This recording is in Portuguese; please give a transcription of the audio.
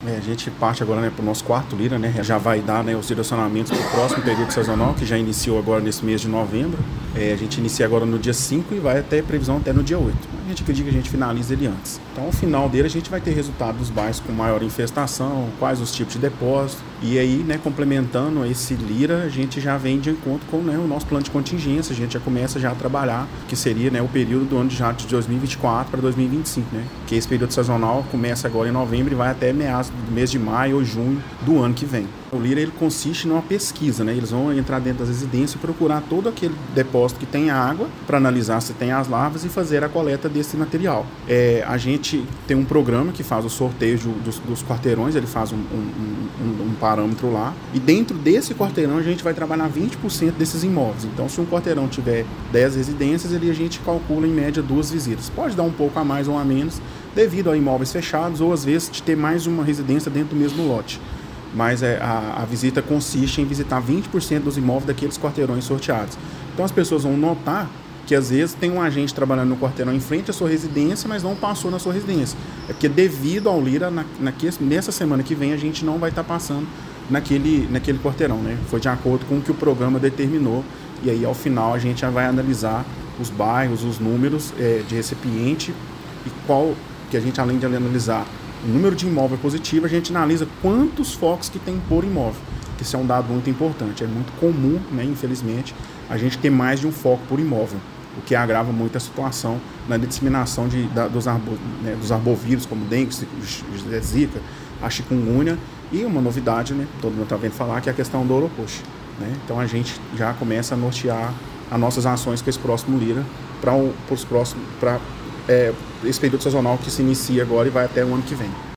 A gente parte agora, né, para o nosso quarto Lira, né, já vai dar, né, os direcionamentos para o próximo período sazonal, que já iniciou agora nesse mês de novembro. A gente inicia agora no dia 5 e vai até previsão até no dia 8. A gente acredita que a gente finaliza ele antes. Então, ao final dele, a gente vai ter resultado dos bairros com maior infestação, quais os tipos de depósito. E aí, né, complementando esse Lira, a gente já vem de encontro com, né, o nosso plano de contingência. A gente já começa já a trabalhar, que seria, né, o período do ano de 2024 para 2025, né? Que esse período sazonal começa agora em novembro e vai até meados do mês de maio ou junho do ano que vem. O Lira, ele consiste numa pesquisa, né? Eles vão entrar dentro das residências e procurar todo aquele depósito que tem água para analisar se tem as larvas e fazer a coleta desse material. A gente tem um programa que faz o sorteio dos quarteirões, ele faz um parâmetro lá, e dentro desse quarteirão a gente vai trabalhar 20% desses imóveis. Então, se um quarteirão tiver 10 residências, a gente calcula em média 2 visitas. Pode dar um pouco a mais ou a menos, devido a imóveis fechados ou às vezes de ter mais de uma residência dentro do mesmo lote. Mas a visita consiste em visitar 20% dos imóveis daqueles quarteirões sorteados. Então as pessoas vão notar que às vezes tem um agente trabalhando no quarteirão em frente à sua residência, mas não passou na sua residência. É porque devido ao Lira, nessa semana que vem a gente não vai estar passando naquele quarteirão, né? Foi de acordo com o que o programa determinou, e aí ao final a gente já vai analisar os bairros, os números de recipiente e qual que a gente, além de analisar o número de imóvel positivo, a gente analisa quantos focos que tem por imóvel, que isso é um dado muito importante. É muito comum, né, infelizmente, a gente ter mais de um foco por imóvel, o que agrava muito a situação na disseminação dos arbovírus, como dengue, zika, a chikungunya, e uma novidade, né, todo mundo está vendo falar, que é a questão do Orocoche, né? Então a gente já começa a nortear as nossas ações com esse próximo Lira para esse período sazonal que se inicia agora e vai até o ano que vem.